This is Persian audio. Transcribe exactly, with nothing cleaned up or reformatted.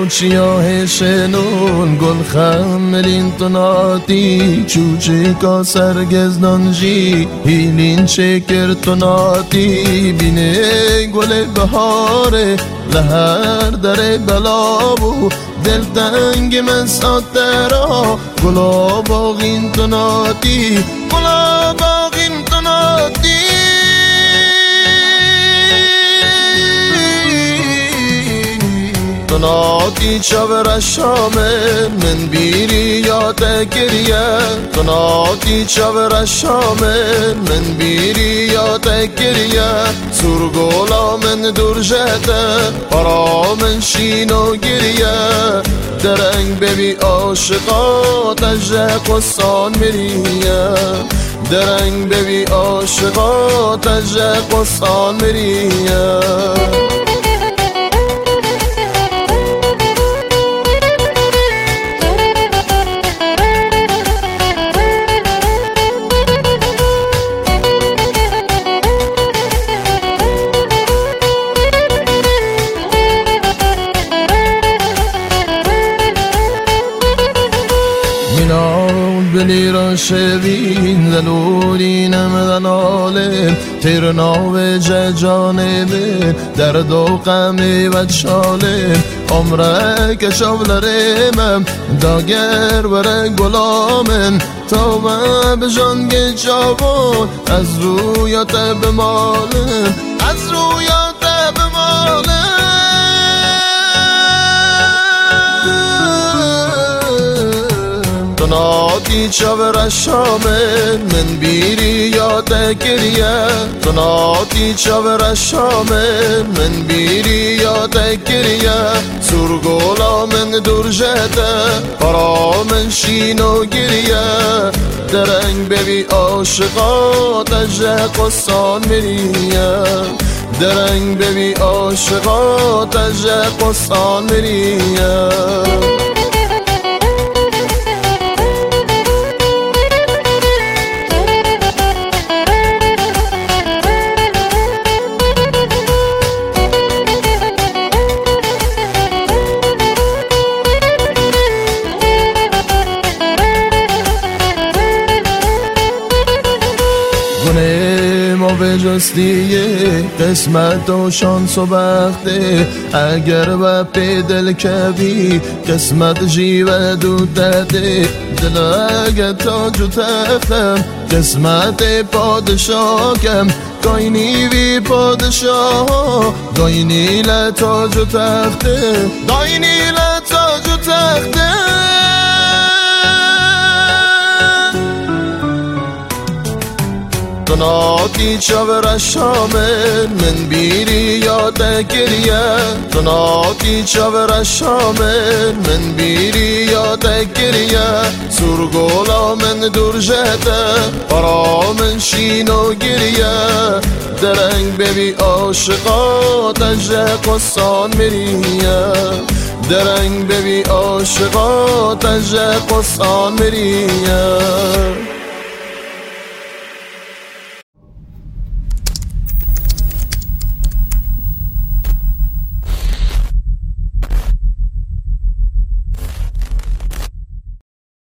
چیاه شنون گل خملین تناتی چوچه کا سرگزدانجی هیلین چکر تناتی بینه گل بهاره لهر در بلابو دل تنگ من ساترا گلا باغین تناتی گلا باغین تناتی تناتی چاور شامل من بیری یا تکریه تناتی چاور شامل من بیری یا تکریه سرگولا من درجته پرا من شین و گریه درنگ ببی عاشقا تجه قصان مریه درنگ ببی عاشقا تجه قصان مریه بلی را شوین زلورینم زناله تیر ناو جانبه درد و غمی و چاله عمره که شولرمم داگر بره گلامن تا من به جانگ جوان از رویات بمالم از رویات بمالم تناتی چاور شامل من بیری یا تکریه تناتی چاور شامل من بیری یا تکریه سرگولا من درجته پرا من شین و گریه درنگ ببی عاشقا تجه قصان مریه درنگ ببی عاشقا تجه قصان مریه گونه ما به جستیه قسمت و شانس و بخته اگر و پی دل کبی قسمت جیوه دو داده دل اگر تاج و تختم قسمت پادشاکم داینی وی پادشاه داینی لتاج و تخته داینی لتاج و تخته تناتی چاور شامل من بیری یا تکریه تناتی چاور شامل من بیری یا تکریه سرگولا من درجته پرا من شین و گریه درنگ ببی عاشقا تجه قصان مریه درنگ ببی عاشقا تجه قصان مریه